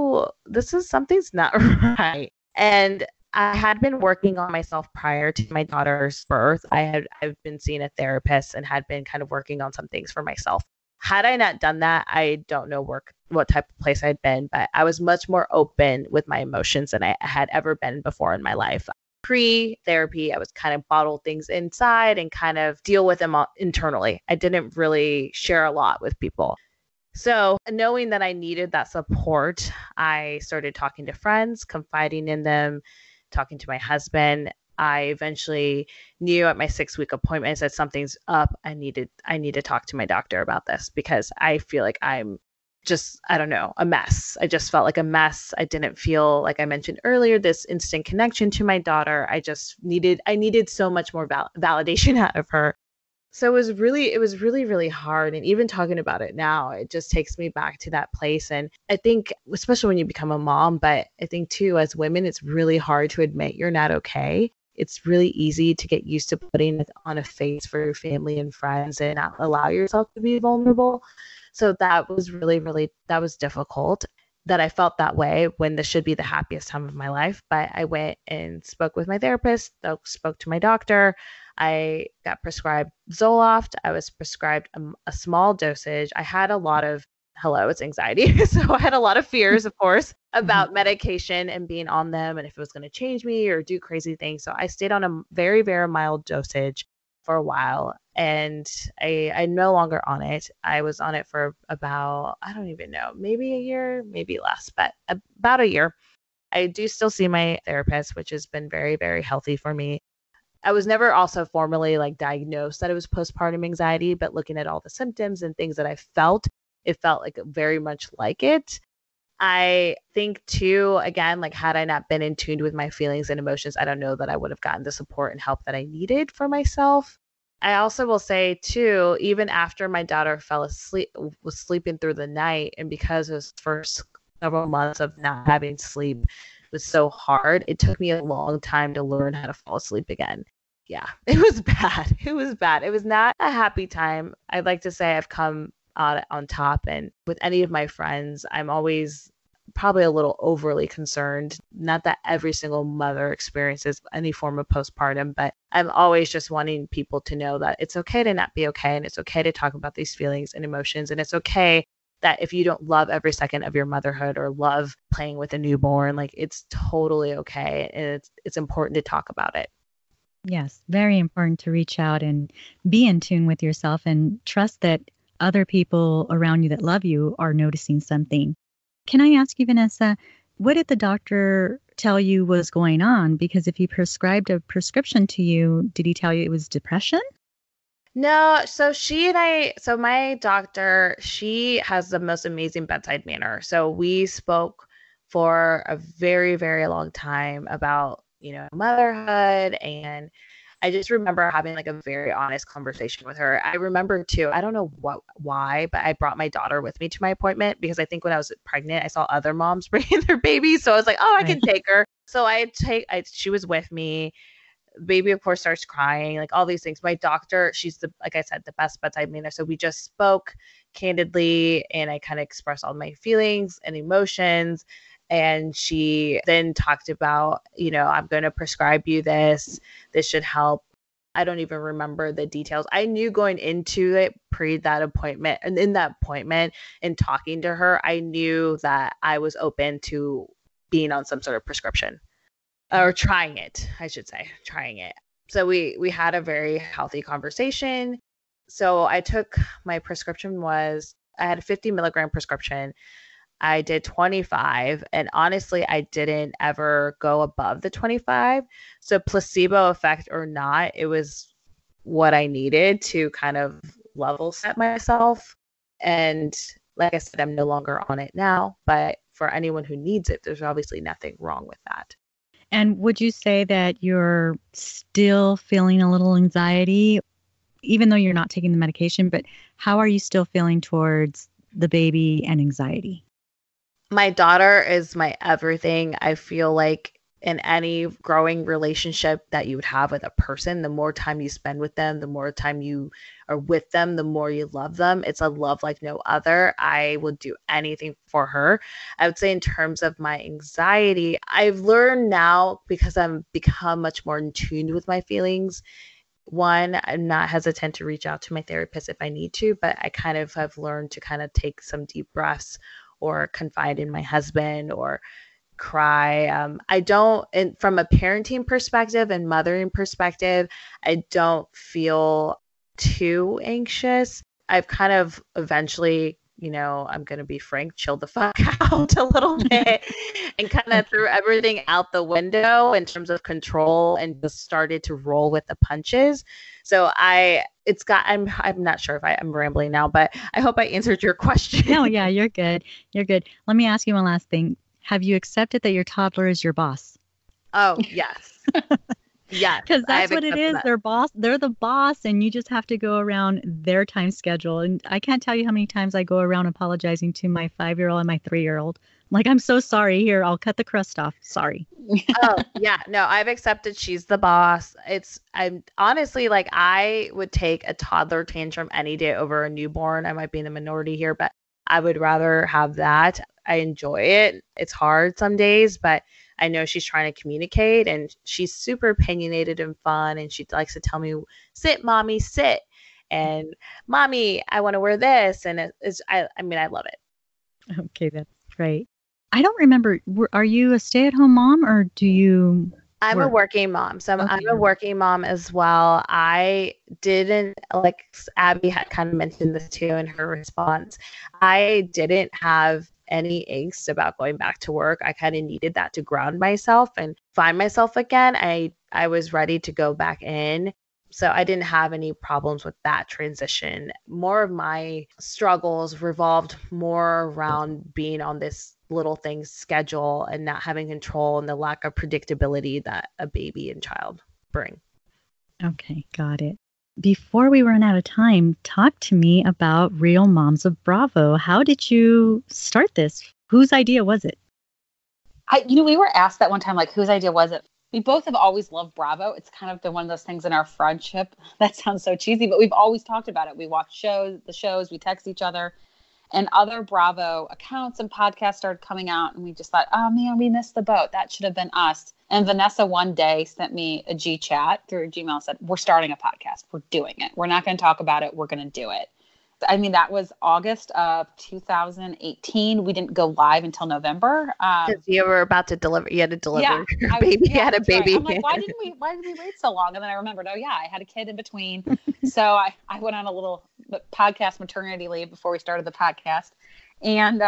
oh, something's not right. And I had been working on myself prior to my daughter's birth. I've been seeing a therapist and had been kind of working on some things for myself. Had I not done that, I don't know what type of place I'd been, but I was much more open with my emotions than I had ever been before in my life. Pre-therapy, I was kind of bottle things inside and kind of deal with them internally. I didn't really share a lot with people. So knowing that I needed that support, I started talking to friends, confiding in them, talking to my husband. I eventually knew at my 6-week appointment, I said, something's up. I need to talk to my doctor about this because I feel like I'm just, I don't know, a mess. I just felt like a mess. I didn't feel, like I mentioned earlier, this instant connection to my daughter. I needed so much more validation out of her. So it was really hard. And even talking about it now, it just takes me back to that place. And I think, especially when you become a mom, but I think too, as women, it's really hard to admit you're not okay. It's really easy to get used to putting it on a face for your family and friends and not allow yourself to be vulnerable. So that was that was difficult, that I felt that way when this should be the happiest time of my life. But I went and spoke with my therapist, spoke to my doctor. I got prescribed Zoloft. I was prescribed a small dosage. I had a lot of, it's anxiety. So I had a lot of fears, of course, about medication and being on them and if it was going to change me or do crazy things. So I stayed on a very, very mild dosage for a while, and I'm no longer on it. I was on it for about, I don't even know, maybe a year, maybe less, but about a year. I do still see my therapist, which has been very, very healthy for me. I was never also formally diagnosed that it was postpartum anxiety, but looking at all the symptoms and things that I felt, it felt like very much like it. I think too, again, had I not been in tune with my feelings and emotions, I don't know that I would have gotten the support and help that I needed for myself. I also will say too, even after my daughter was sleeping through the night, and because those first several months of not having sleep was so hard, it took me a long time to learn how to fall asleep again. Yeah, it was bad. It was bad. It was not a happy time. I'd like to say I've come out on top, and with any of my friends, I'm always probably a little overly concerned. Not that every single mother experiences any form of postpartum, but I'm always just wanting people to know that it's okay to not be okay, and it's okay to talk about these feelings and emotions, and it's okay that if you don't love every second of your motherhood or love playing with a newborn, it's totally okay, and it's important to talk about it. Yes, very important to reach out and be in tune with yourself and trust that other people around you that love you are noticing something. Can I ask you, Vanessa, what did the doctor tell you was going on? Because if he prescribed a prescription to you, did he tell you it was depression? No, so my doctor, she has the most amazing bedside manner. So we spoke for a very, very long time about, motherhood. And I just remember having a very honest conversation with her. I remember too, I don't know why, but I brought my daughter with me to my appointment because I think when I was pregnant, I saw other moms bringing their babies. So I was like, oh, I can take her. So she was with me. Baby, of course, starts crying, all these things. My doctor, she's like I said, the best bedside manner. So we just spoke candidly, and I kind of expressed all my feelings and emotions. And she then talked about, I'm going to prescribe you this. This should help. I don't even remember the details. I knew going into it that appointment, and in that appointment and talking to her, I knew that I was open to being on some sort of prescription. Or trying it, I should say, trying it. So we had a very healthy conversation. So I took, my prescription I had a 50 milligram prescription. I did 25, and honestly, I didn't ever go above the 25. So placebo effect or not, it was what I needed to kind of level set myself. And like I said, I'm no longer on it now, but for anyone who needs it, there's obviously nothing wrong with that. And would you say that you're still feeling a little anxiety, even though you're not taking the medication, but how are you still feeling towards the baby and anxiety? My daughter is my everything. I feel like in any growing relationship that you would have with a person, the more time you spend with them, the more time you are with them, the more you love them. It's a love like no other. I would do anything for her. I would say in terms of my anxiety, I've learned now, because I'm become much more in tune with my feelings. One, I'm not hesitant to reach out to my therapist if I need to, but I kind of have learned to kind of take some deep breaths or confide in my husband or cry. I don't, and from a parenting perspective and mothering perspective, I don't feel too anxious. I've kind of eventually, I'm going to be frank, chilled the fuck out a little bit and kind of threw everything out the window in terms of control and just started to roll with the punches. So I'm not sure if I'm rambling now, but I hope I answered your question. No, yeah, you're good. You're good. Let me ask you one last thing. Have you accepted that your toddler is your boss? Oh, yes. Yeah, because that's what it is. They're the boss, and you just have to go around their time schedule. And I can't tell you how many times I go around apologizing to my 5-year-old and my 3-year-old. Like, I'm so sorry. Here, I'll cut the crust off. Sorry. Oh, yeah. No, I've accepted she's the boss. I'm honestly, like, I would take a toddler tantrum any day over a newborn. I might be in the minority here, but I would rather have that. I enjoy it. It's hard some days, but I know she's trying to communicate, and she's super opinionated and fun, and she likes to tell me, sit, mommy, sit. And mommy, I want to wear this. And I love it. Okay, that's great. I don't remember. Are you a stay-at-home mom, or do you I'm a working mom. So I'm a working mom as well. I didn't, like Abby had kind of mentioned this too in her response, I didn't have any angst about going back to work. I kind of needed that to ground myself and find myself again. I was ready to go back in. So I didn't have any problems with that transition. More of my struggles revolved more around being on this little things schedule and not having control and the lack of predictability that a baby and child bring. Okay, got it. Before we run out of time, talk to me about Real Moms of Bravo. How did you start this? Whose idea was it? We were asked that one time, like, whose idea was it? We both have always loved Bravo. It's kind of been one of those things in our friendship. That sounds so cheesy, but we've always talked about it. We watch the shows, we text each other, and other Bravo accounts and podcasts started coming out, and we just thought, oh man, we missed the boat. That should have been us. And Vanessa one day sent me a G chat through Gmail and said, we're starting a podcast. We're doing it. We're not going to talk about it. We're going to do it. I mean, that was August of 2018. We didn't go live until November. Because you were about to deliver. You had to deliver your baby. You had a baby. Right. I'm like, why didn't we wait so long? And then I remembered, oh yeah, I had a kid in between. So I went on a little podcast maternity leave before we started the podcast. And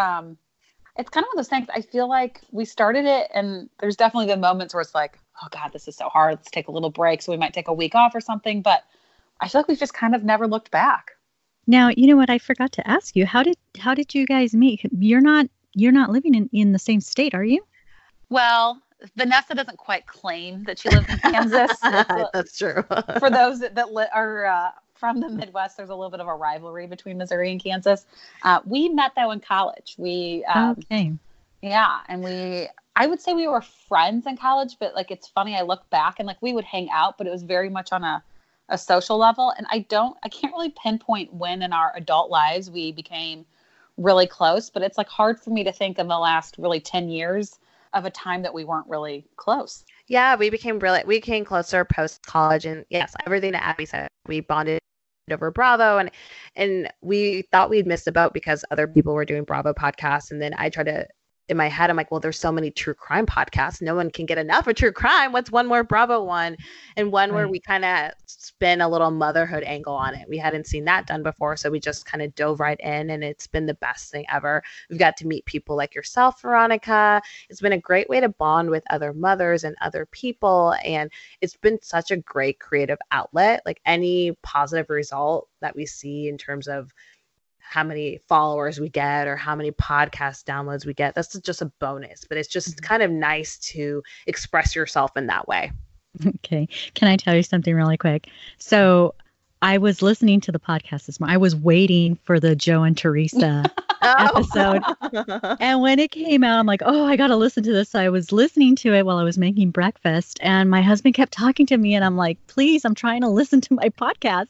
it's kind of one of those things. I feel like we started it, and there's definitely been moments where it's like, oh God, this is so hard. Let's take a little break. So we might take a week off or something. But I feel like we've just kind of never looked back. Now, you know what? I forgot to ask you. How did you guys meet? You're not living in the same state, are you? Well, Vanessa doesn't quite claim that she lives in Kansas. That's true. For those that are from the Midwest, there's a little bit of a rivalry between Missouri and Kansas. We met though in college. Okay. Yeah, and I would say we were friends in college, but like it's funny. I look back and like we would hang out, but it was very much on a social level. And I can't really pinpoint when in our adult lives we became really close, but it's like hard for me to think in the last really 10 years of a time that we weren't really close. Yeah, we became closer post college, and yes, everything that Abby said, we bonded over Bravo, and we thought we'd missed the boat because other people were doing Bravo podcasts. And then I tried to, in my head, I'm like, well, there's so many true crime podcasts. No one can get enough of true crime. What's one more Bravo one? And one where we kind of spin a little motherhood angle on it. We hadn't seen that done before. So we just kind of dove right in, and it's been the best thing ever. We've got to meet people like yourself, Veronica. It's been a great way to bond with other mothers and other people. And it's been such a great creative outlet. Like any positive result that we see in terms of how many followers we get or how many podcast downloads we get, that's just a bonus, but it's just kind of nice to express yourself in that way. Okay. Can I tell you something really quick? So I was listening to the podcast this morning. I was waiting for the Joe and Teresa episode. And when it came out, I'm like, oh, I got to listen to this. So I was listening to it while I was making breakfast, and my husband kept talking to me, and I'm like, please, I'm trying to listen to my podcast.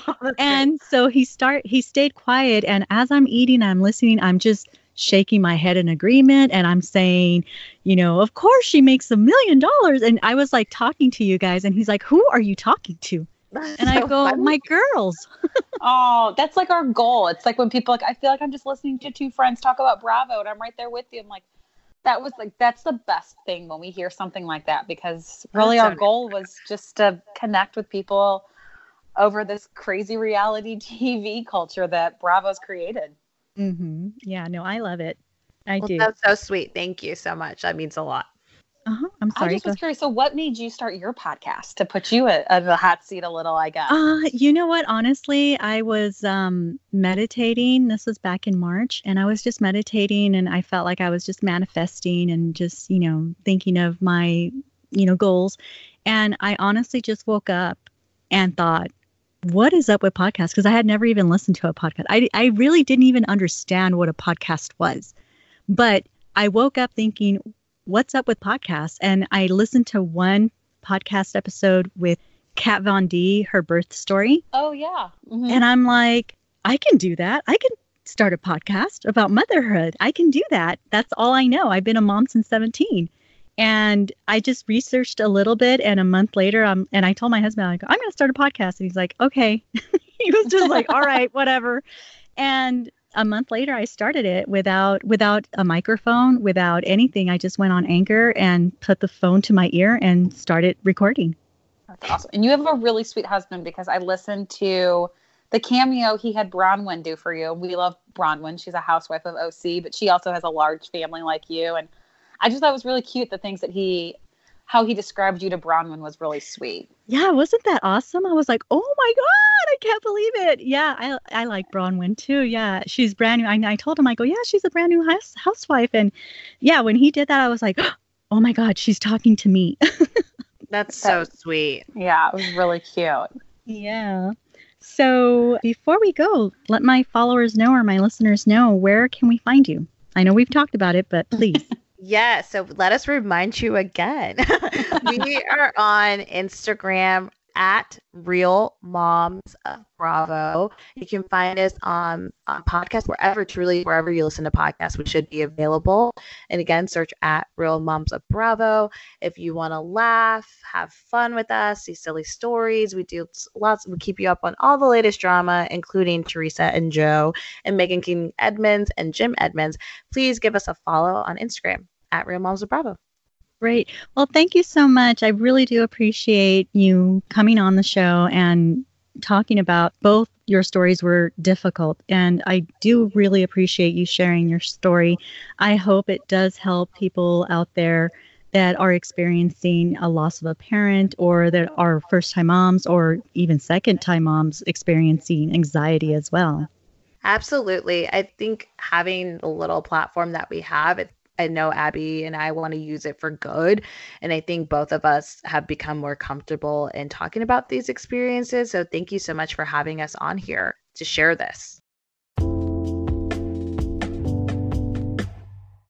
And so he stayed quiet. And as I'm eating, I'm listening, I'm just shaking my head in agreement. And I'm saying, of course she makes $1 million. And I was like talking to you guys, and he's like, who are you talking to? And I go, my girls. Oh, that's like our goal. It's like when people I feel like I'm just listening to two friends talk about Bravo and I'm right there with you. I'm like, that's the best thing when we hear something like that, because really our goal was just to connect with people over this crazy reality TV culture that Bravo's created. Mm-hmm. Yeah, no, I love it. I do. That's so sweet. Thank you so much. That means a lot. I'm sorry. I just was curious. So what made you start your podcast to put you in the hot seat a little, I guess? You know what? Honestly, I was meditating. This was back in March, and I was just meditating, and I felt like I was just manifesting and just, thinking of my, goals. And I honestly just woke up and thought, what is up with podcasts? Because I had never even listened to a podcast. I really didn't even understand what a podcast was. But I woke up thinking, what's up with podcasts? And I listened to one podcast episode with Kat Von D, her birth story. Oh, yeah. Mm-hmm. And I'm like, I can do that. I can start a podcast about motherhood. I can do that. That's all I know. I've been a mom since 17. And I just researched a little bit. And a month later, and I told my husband, I'm going to start a podcast. And he's like, okay. He was just like, all right, whatever. And a month later, I started it without a microphone, without anything. I just went on Anchor and put the phone to my ear and started recording. That's awesome. And you have a really sweet husband, because I listened to the cameo he had Bronwyn do for you. We love Bronwyn. She's a housewife of OC, but she also has a large family like you. And I just thought it was really cute. The things that how he described you to Bronwyn was really sweet. Yeah, wasn't that awesome? I was like, oh my God, I can't believe it. Yeah, I like Bronwyn too. Yeah, she's brand new. I told him, I go, yeah, she's a brand new housewife. And yeah, when he did that, I was like, oh my God, she's talking to me. That's so sweet. Yeah, it was really cute. Yeah. So before we go, let my followers know, or my listeners know, where can we find you? I know we've talked about it, but please. Yeah, so let us remind you again. We are on Instagram at Real Moms of Bravo. You can find us on podcasts, wherever you listen to podcasts, we should be available. And again, search at Real Moms of Bravo. If you want to laugh, have fun with us, see silly stories, we keep you up on all the latest drama, including Teresa and Joe and Megan King Edmonds and Jim Edmonds. Please give us a follow on Instagram at Real Moms of Bravo. Great. Well, thank you so much. I really do appreciate you coming on the show and talking about both. Your stories were difficult, and I do really appreciate you sharing your story. I hope it does help people out there that are experiencing a loss of a parent, or that are first-time moms, or even second-time moms experiencing anxiety as well. Absolutely. I think having the little platform that we have, I know Abby and I want to use it for good. And I think both of us have become more comfortable in talking about these experiences. So thank you so much for having us on here to share this.